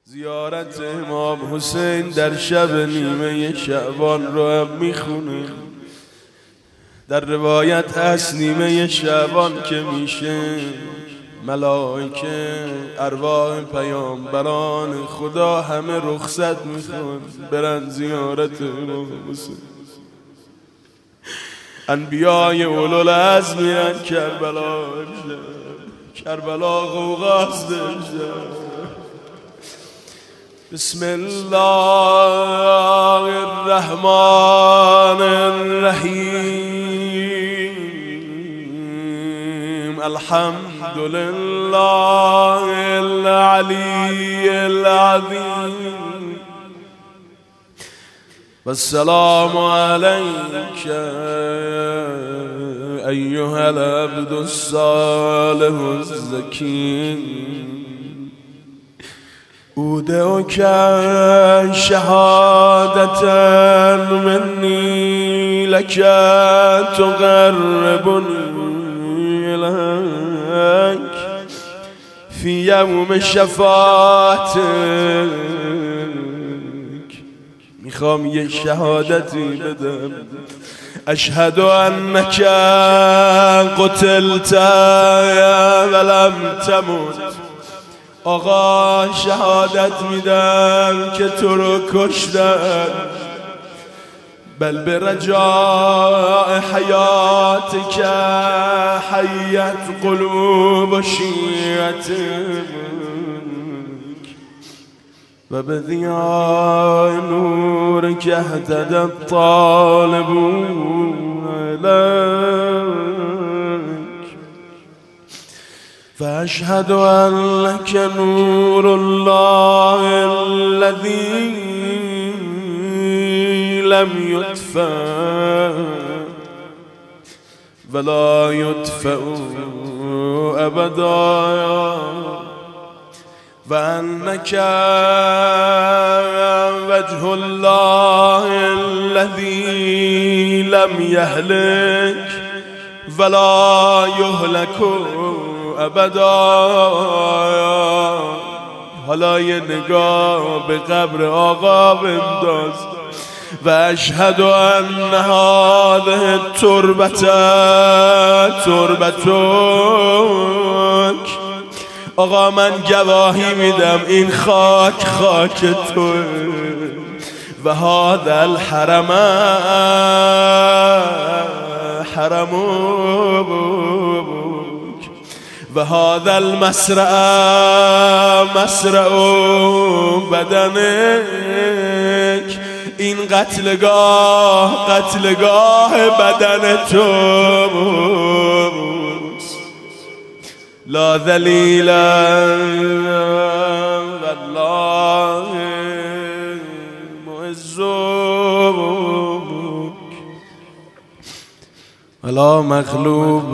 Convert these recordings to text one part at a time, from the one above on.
زیارت امام حسین در شب نیمه شعبان رو هم میخونه. در روایت هست نیمه شعبان که میشه ملائکه ارواح پیامبران خدا همه رخصت میخوان برن زیارت امام حسین. انبیای اولوالعزم میرن کربلا امشب. کربلا غوغاست امشب. بسم الله الرحمن الرحیم. الحمد لله العلی العظیم والسلام عليك أيها العبد الصالح الزكي. أودعك شهادة مني لك تقربني إليك في يوم شفاعتك. میخوام یه شهادتی بدم. اشهد انک قتلت ولم تمت. آقا شهادت میدم که تو رو کشتن، بل به رجاء حیاتک حیت قلوب شیعتک و به ضیاء نورک اهتدی الطالبون الیک. فاشهد انک نور الله الذی لم یطفأ ولا یطفأ ابدا و انک وجه الله الذی لم یهلک ولا یهلک ابدا. حالا یه نگاه به قبر آقا بنداز. و اشهد ان هذه التربة تربتک. آقا من گواهی میدم این خاک خاک تو و هذا الحرم حرمک و هذا المسرع مسرع بدنک. این قتلگاه بدن تو. لا ذلیل والله معزک ولا مغلوب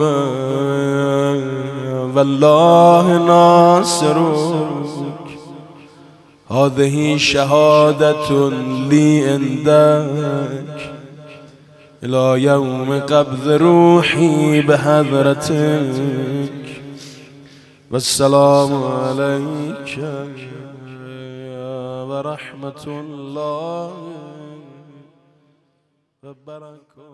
والله ناصرک. هذه شهادة لي عندك إلى يوم قبض روحي بحضرتك. والسلام عليك ورحمة الله وبركاته.